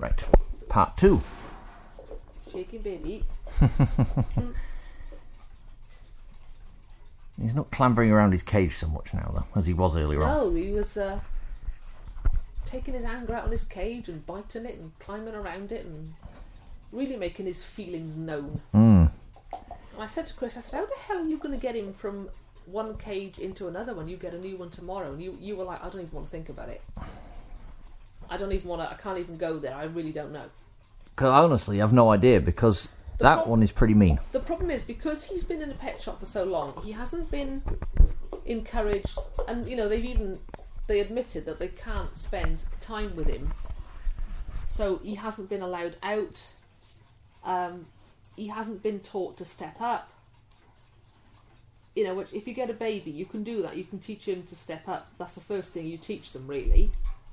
Right, part 2. Shaking baby. He's not clambering around his cage so much now, though, as he was earlier on. No, he was taking his anger out on his cage and biting it and climbing around it and really making his feelings known. And I said to Chris, I said, how the hell are you going to get him from one cage into another when you get a new one tomorrow? And you were like, I don't even want to think about it. I can't even go there. I really don't know. Because honestly, I have no idea, because that one is pretty mean. The problem is, because he's been in a pet shop for so long, he hasn't been encouraged, and you know, they admitted that they can't spend time with him, so he hasn't been allowed out. He hasn't been taught to step up. You know, which if you get a baby, you can do that. You can teach him to step up. That's the first thing you teach them, really.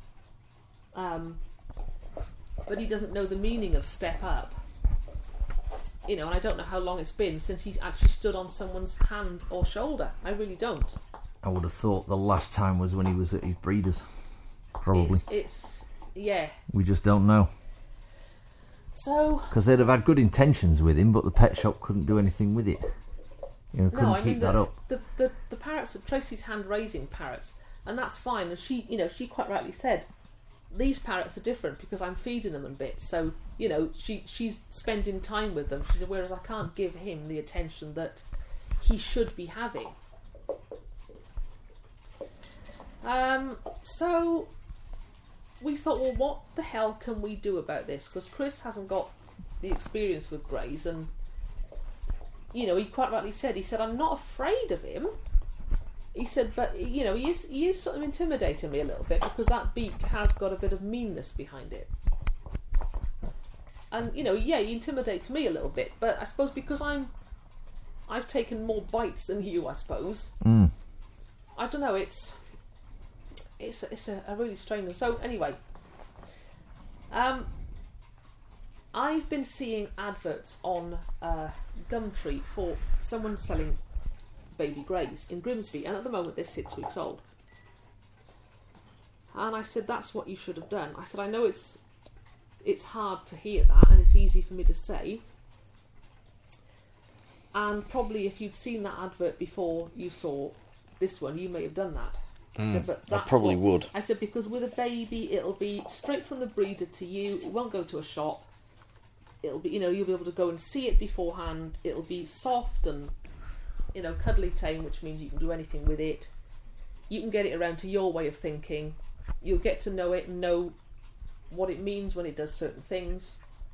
But he doesn't know the meaning of step up. You know, and I don't know how long it's been since he's actually stood on someone's hand or shoulder. I really don't. I would have thought the last time was when he was at his breeder's. Probably. Yeah. We just don't know. So... Because they'd have had good intentions with him, but the pet shop couldn't do anything with it. You know, couldn't keep that up. The parrots, Tracy's hand-raising parrots, and that's fine. And she quite rightly said, these parrots are different because I'm feeding them in bits. So, you know, she's spending time with them. She said, whereas I can't give him the attention that he should be having. So we thought, well, what the hell can we do about this? Because Chris hasn't got the experience with greys, and you know, he quite rightly said, he said, I'm not afraid of him. He said, but you know, he is sort of intimidating me a little bit because that beak has got a bit of meanness behind it. And you know, yeah, he intimidates me a little bit, but I suppose because I've taken more bites than you, I suppose. I don't know, it's a really strange one. So anyway, I've been seeing adverts on Gumtree for someone selling baby greys in Grimsby, and at the moment they're 6 weeks old. And I said, that's what you should have done. I said, I know it's hard to hear that, and it's easy for me to say. And probably if you'd seen that advert before you saw this one, you may have done that. I said, but that's I probably would. I said, because with a baby, it'll be straight from the breeder to you. It won't go to a shop. It'll be, you know, you'll be able to go and see it beforehand. It'll be soft and, you know, cuddly tame, which means you can do anything with it. You can get it around to your way of thinking. You'll get to know it and know what it means when it does certain things.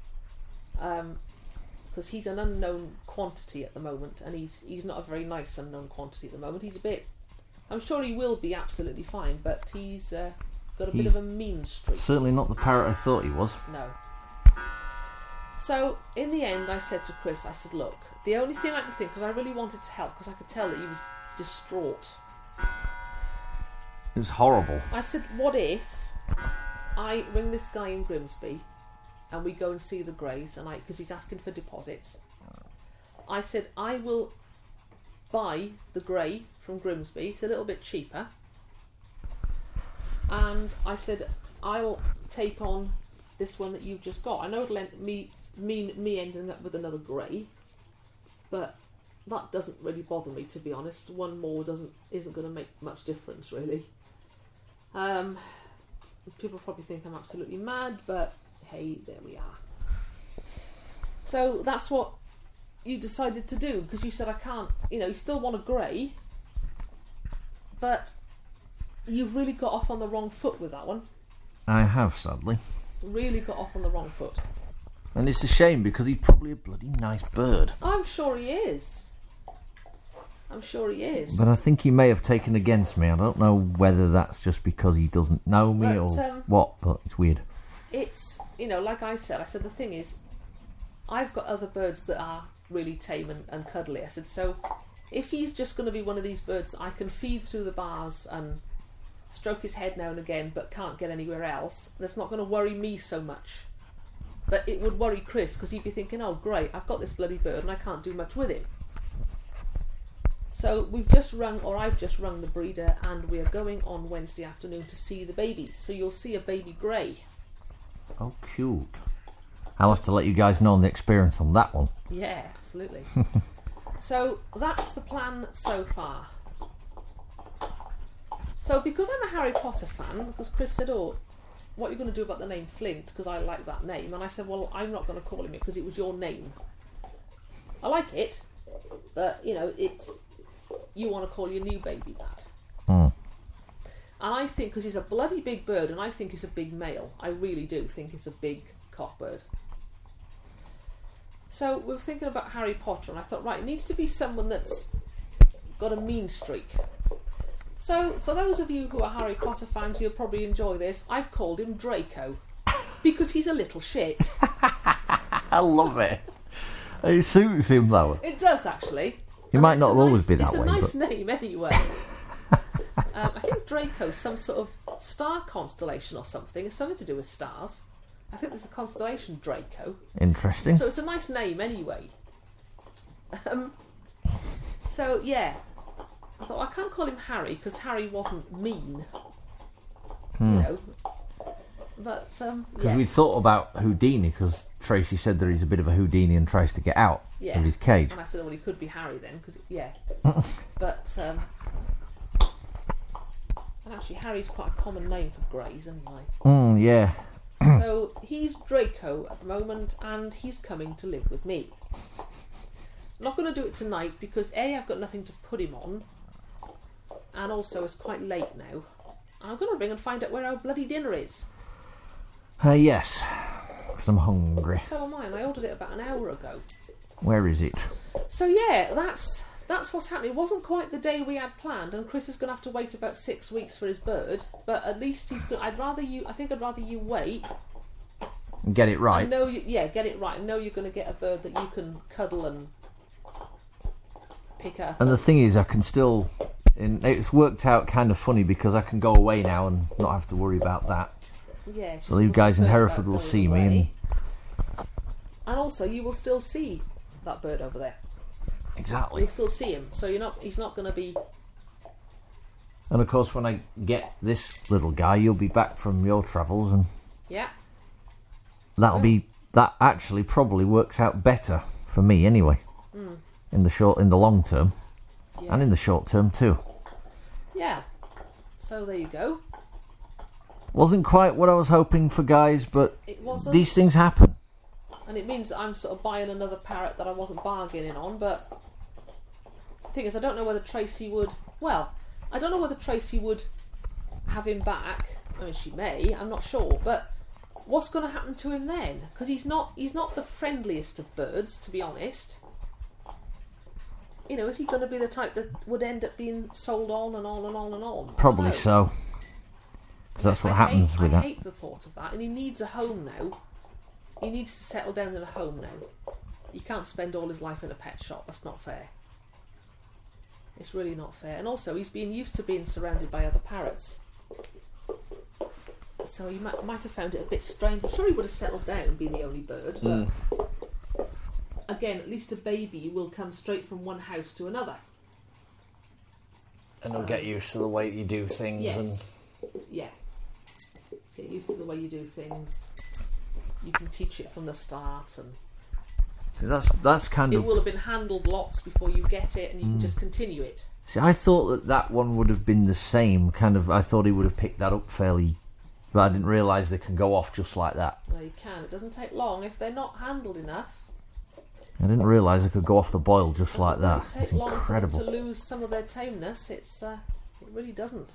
Because he's an unknown quantity at the moment, and he's not a very nice unknown quantity at the moment. He's a bit... I'm sure he will be absolutely fine, but he's got a bit of a mean streak. Certainly not the parrot I thought he was. No. So, in the end, I said to Chris, I said, look, the only thing I can think, because I really wanted to help, because I could tell that he was distraught. It was horrible. I said, what if I ring this guy in Grimsby and we go and see the greys, and because he's asking for deposits. I said, I will buy the grey from Grimsby. It's a little bit cheaper. And I said, I'll take on this one that you've just got. I know it'll mean me ending up with another grey, but that doesn't really bother me, to be honest. One more isn't going to make much difference, really. People probably think I'm absolutely mad, but hey, there we are. So that's what you decided to do, because you said I can't, you know, you still want a grey, but you've really got off on the wrong foot with that one. I have, sadly. Really got off on the wrong foot. And it's a shame, because he's probably a bloody nice bird. I'm sure he is. I'm sure he is. But I think he may have taken against me. I don't know whether that's just because he doesn't know me or what, but it's weird. It's, you know, like I said the thing is, I've got other birds that are really tame and cuddly. I said, so if he's just going to be one of these birds I can feed through the bars and stroke his head now and again but can't get anywhere else, that's not going to worry me so much. But it would worry Chris, because he'd be thinking, oh great, I've got this bloody bird and I can't do much with him. So I've just rung the breeder, and we are going on Wednesday afternoon to see the babies. So you'll see a baby grey. Oh, cute. I'll have to let you guys know on the experience on that one. Yeah, absolutely. So that's the plan so far. So because I'm a Harry Potter fan, because Chris said, "Oh, what are you going to do about the name Flint?" Because I like that name, and I said, "Well, I'm not going to call him it because it was your name. I like it, but you know, it's you want to call your new baby that." And I think because he's a bloody big bird, and I think he's a big male. I really do think he's a big cockbird. So we were thinking about Harry Potter, and I thought, right, it needs to be someone that's got a mean streak. So for those of you who are Harry Potter fans, you'll probably enjoy this. I've called him Draco because he's a little shit. I love it. It suits him though. It does actually. He might not always be that way. It's a nice name anyway. I think Draco's some sort of star constellation or something. It's something to do with stars. I think there's a constellation Draco. Interesting. So it's a nice name anyway. So yeah, I thought I can't call him Harry because Harry wasn't mean. You know. But because we'd thought about Houdini, because Tracy said that he's a bit of a Houdini and tries to get out of his cage. And I said, well, he could be Harry then, because but and actually, Harry's quite a common name for greys, anyway. Yeah. So he's Draco at the moment, and he's coming to live with me. I'm not going to do it tonight because A, I've got nothing to put him on, and also it's quite late now. I'm going to ring and find out where our bloody dinner is. Yes, because I'm hungry. So am I, and I ordered it about an hour ago. Where is it? So yeah, that's what's happening. It wasn't quite the day we had planned, and Chris is going to have to wait about 6 weeks for his bird. But at least he's good. I think I'd rather you wait. Get it right. Get it right. I know you're going to get a bird that you can cuddle and pick up. And the thing is, I can still. It's worked out kind of funny because I can go away now and not have to worry about that. Yeah. So you guys in Hereford will see me, and also you will still see that bird over there. Exactly. You'll still see him, so he's not going to be. And of course, when I get this little guy, you'll be back from your travels, and that actually probably works out better for me anyway. In the long term, and in the short term too. Yeah. So there you go. Wasn't quite what I was hoping for, guys, but it wasn't. These things happen. And it means that I'm sort of buying another parrot that I wasn't bargaining on, but the thing is, I don't know whether Tracy would... Well, I don't know whether Tracy would have him back. I mean, she may, I'm not sure, but what's going to happen to him then? Because he's not the friendliest of birds, to be honest. You know, is he going to be the type that would end up being sold on and on and on and on? Probably so. Because that's what happens with that. I hate the thought of that, and he needs a home now. He needs to settle down in a home now. He can't spend all his life in a pet shop. That's not fair. It's really not fair. And also, he's been used to being surrounded by other parrots. So he might have found it a bit strange. I'm sure he would have settled down being the only bird. But again, at least a baby will come straight from one house to another. And he'll get used to the way you do things. Yes. Yeah. Get used to the way you do things. You can teach it from the start, and see, that's kind of. It will have been handled lots before you get it, and you can just continue it. See, I thought that one would have been the same kind of. I thought he would have picked that up fairly, but I didn't realise they can go off just like that. Well, you can. It doesn't take long if they're not handled enough. I didn't realise they could go off the boil just like that. It doesn't take long for them to lose some of their tameness. It really doesn't.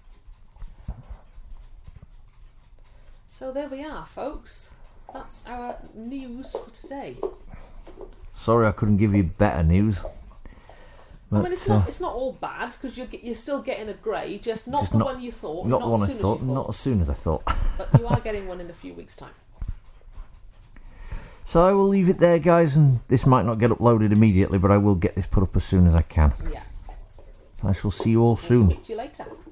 So there we are, folks. That's our news for today. Sorry I couldn't give you better news. But, I mean, it's not all bad, because you're still getting a grey, just not the one you thought. Not the one I thought, not as soon as I thought. But you are getting one in a few weeks' time. So I will leave it there, guys, and this might not get uploaded immediately, but I will get this put up as soon as I can. Yeah. I shall see you all soon. Speak to you later.